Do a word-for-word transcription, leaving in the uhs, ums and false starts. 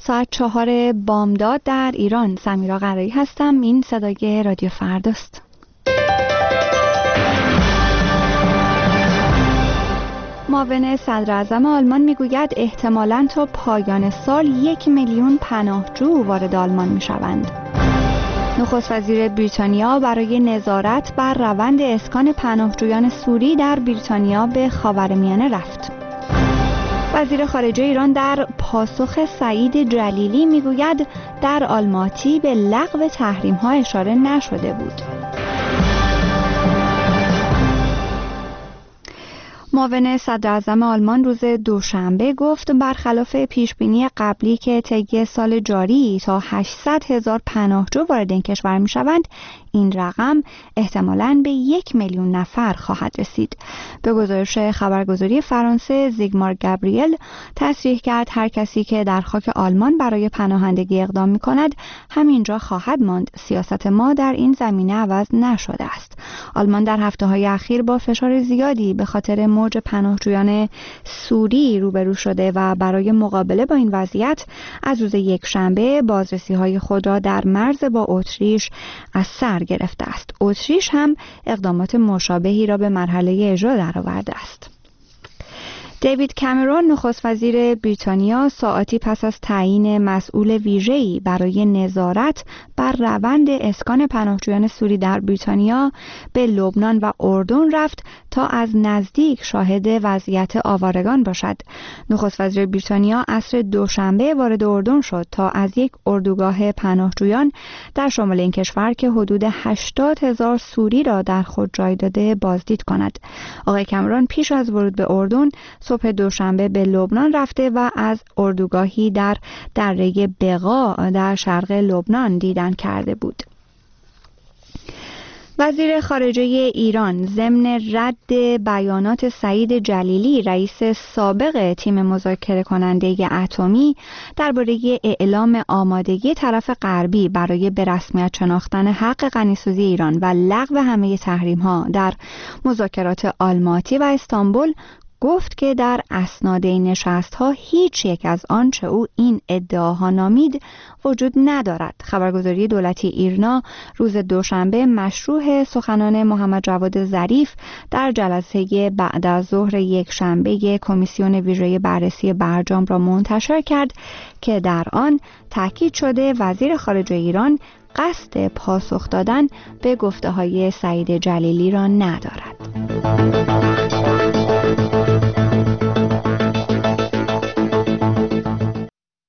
ساعت چهار بامداد در ایران. سمیرا قرایی هستم. این صدای رادیو فرداست. معاون صدر اعظم آلمان میگوید احتمالاً تا پایان سال یک میلیون پناهجو وارد آلمان میشوند. نخست وزیر بریتانیا برای نظارت بر روند اسکان پناهجویان سوری در بریتانیا به خاورمیانه رفت. وزیر خارجه ایران در پاسخ سعید جلیلی میگوید در آلماتی به لغو تحریم‌ها اشاره نشده بود. معاون صدر اعظم آلمان روز دوشنبه گفت برخلاف پیشبینی قبلی که طی سال جاری تا هشتصد هزار پناهجو وارد این کشور می‌شوند، این رقم احتمالاً به یک میلیون نفر خواهد رسید. به گزارش خبرگزاری فرانسه، زیگمار گابریل تصریح کرد هر کسی که در خاک آلمان برای پناهندگی اقدام می‌کند همینجا خواهد ماند. سیاست ما در این زمینه عوض نشده است. آلمان در هفته‌های اخیر با فشار زیادی به خاطر موج پناهجویان سوری روبرو شده و برای مقابله با این وضعیت از روز یکشنبه بازرسی‌های خود را در مرز با اتریش از سر گرفته است. اتریش هم اقدامات مشابهی را به مرحله اجرا درآورده است. دیوید کامرون نخست وزیر بریتانیا ساعاتی پس از تعیین مسئول ویژه‌ای برای نظارت بر روند اسکان پناهجویان سوری در بریتانیا به لبنان و اردن رفت تا از نزدیک شاهد وضعیت آوارگان باشد. نخست وزیر بریتانیا عصر دوشنبه وارد اردن شد تا از یک اردوگاه پناهجویان در شمال این کشور که حدود هشتاد هزار سوری را در خود جای داده بازدید کند. آقای کامرون پیش از ورود به اردن صبح دوشنبه به لبنان رفته و از اردوگاهی در دره بقا در شرق لبنان دیدن کرده بود. وزیر خارجه ایران ضمن رد بیانات سعید جلیلی رئیس سابق تیم مذاکره کننده اتمی درباره اعلام آمادگی طرف غربی برای به رسمیت شناختن حق غنیسازی ایران و لغو همه تحریم‌ها در مذاکرات آلماتی و استانبول گفت که در اسناد این نشست‌ها هیچ یک از آنچه او این ادعاها نامید وجود ندارد. خبرگزاری دولتی ایرنا روز دوشنبه مشروح سخنان محمد جواد ظریف در جلسه بعد از ظهر یک شنبه کمیسیون ویژه بررسی برجام را منتشر کرد که در آن تاکید شده وزیر خارجه ایران قصد پاسخ دادن به گفته‌های سعید جلیلی را ندارد.